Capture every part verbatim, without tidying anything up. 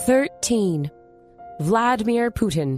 thirteen. Vladimir Putin.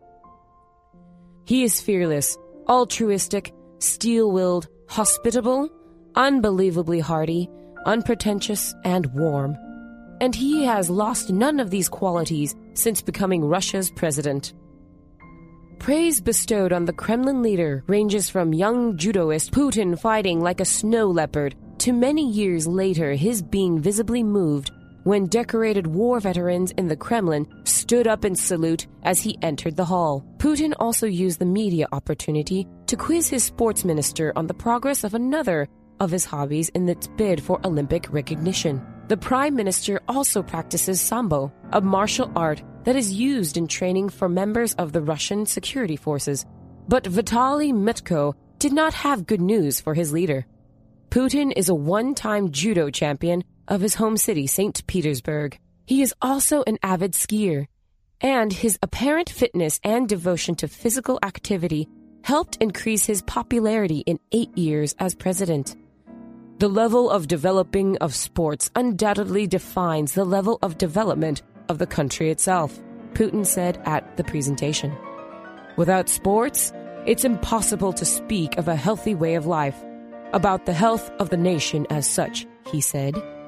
He is fearless, altruistic, steel-willed, hospitable, unbelievably hardy, unpretentious, and warm. And he has lost none of these qualities since becoming Russia's president. Praise bestowed on the Kremlin leader ranges from young judoist Putin fighting like a snow leopard to many years later his being visibly moved when decorated war veterans in the Kremlin stood up in salute as he entered the hall. Putin also used the media opportunity to quiz his sports minister on the progress of another of his hobbies in its bid for Olympic recognition. The prime minister also practices Sambo, a martial art that is used in training for members of the Russian security forces. But Vitaly Klitschko did not have good news for his leader. Putin is a one-time judo champion of his home city, Saint Petersburg. He is also an avid skier, and his apparent fitness and devotion to physical activity helped increase his popularity in eight years as president. The level of developing of sports undoubtedly defines the level of development of the country itself, Putin said at the presentation. Without sports, it's impossible to speak of a healthy way of life, about the health of the nation as such, he said.